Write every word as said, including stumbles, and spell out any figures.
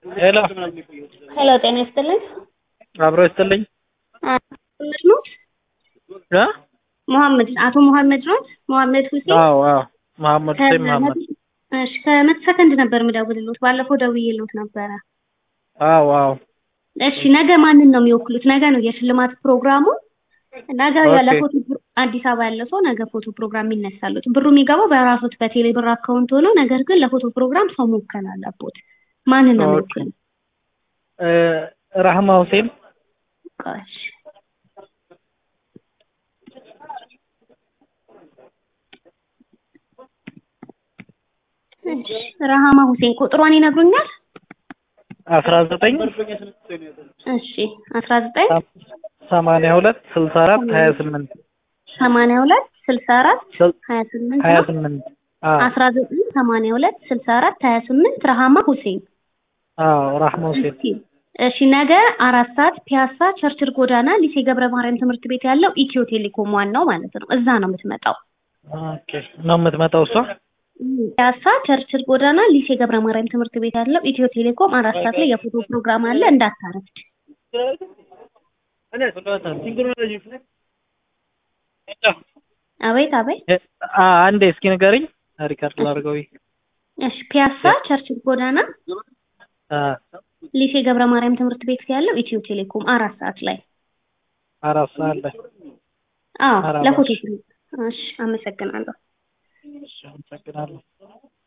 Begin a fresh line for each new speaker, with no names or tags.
ሄሎ
ሄሎ ጤና ይስጥልኝ።
አብሮ ይስጥልኝ።
መሐመድ ነው?
እ
መሐመድ አቶ መሐመድ ነው? መሐመድ ሁሴን?
አዎ አዎ መሐመድ ሁሴን መሐመድ።
እሺ ከመቶ ሰከንድ ነበር የምደውልልዎት። ባለፈው ደውዬልዎት ነበረ።
አዎ አዎ
እሺ ነገ ማንን ነው የሚወክሉት? ነገ ነው የሽልማት ፕሮግራሙ። ነገ ያለ ፎቶ አዲስ አበባ ያለ ሰው ነገ ፎቶ ፕሮግራም ይነሳሉት። ብሩ የሚገባው በራሶት በቴሌ ብር አካውንት ሆኖ ነገር ግን ለፎቶ ፕሮግራም ሰው መወከል አለበት። ማንን ነው የሚወክሉት?
እ ራህማ ሁሴን።
ቆሽ ራህማ ሁሴን ቁጥሯን ይነግሩኛል?
አስራ ዘጠኝ
እሺ አስራ ዘጠኝ
ሰማንያ ሁለት ስልሳ አራት ሀያ ስምንት
ሰማንያ ሁለት ስልሳ አራት ሀያ ስምንት
ሀያ ስምንት
አስራ ዘጠኝ ሰማንያ ሁለት ስልሳ አራት ሀያ ስምንት ራህማ ሁሴን።
አዎ ራህማ ሁሴን።
እሺ ነገ አራት ሰዓት ፒያሳ ቸርችል ጎዳና ሊሴ ገብረ ማርያም ትምህርት ቤት ያለው ኢትዮ ቴሌኮም ዋናው ማለት ነው። እዛ ነው የምትመጣው።
ኦኬ ነው የምትመጣው እሷ?
ፒያሳ ቸርችል ጎዳና ሊሴ ገብረ ማርያም ትምህርት ቤት ያለው ኢትዮ ቴሌኮም አራት ሰዓት ላይ የፎቶ ፕሮግራም አለ እንዳታረፍድ። አቤት አቤት።
አንዴ እስኪ ንገሪኝ ሪካርድ ላድርገው።
እሺ ፒያሳ ቸርችል ጎዳና
አ
ሊሴ ገብረ ማርያም ትምህርት ቤት ያለው ኢትዮ ቴሌኮም አራት ሰዓት ላይ
አራት ሰዓት ላይ።
አዎ ለፎቶ። እሺ አመሰግናለሁ።
እሺ አመሰግናለሁ።